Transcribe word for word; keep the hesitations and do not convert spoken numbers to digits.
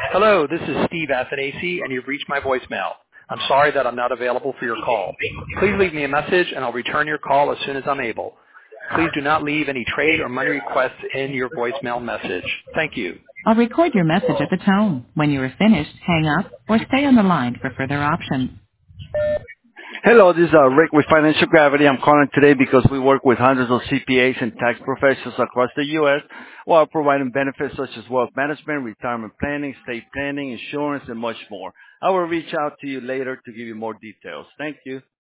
Hello, this is Steve Athanasi, and you've reached my voicemail. I'm sorry that I'm not available for your call. Please leave me a message, and I'll return your call as soon as I'm able. Please do not leave any trade or money requests in your voicemail message. Thank you. I'll record your message at the tone. When you are finished, hang up or stay on the line for further options. Hello, this is uh, Rick with Financial Gravity. I'm calling today because we work with hundreds of C P As and tax professionals across the U S while providing benefits such as wealth management, retirement planning, estate planning, insurance, and much more. I will reach out to you later to give you more details. Thank you.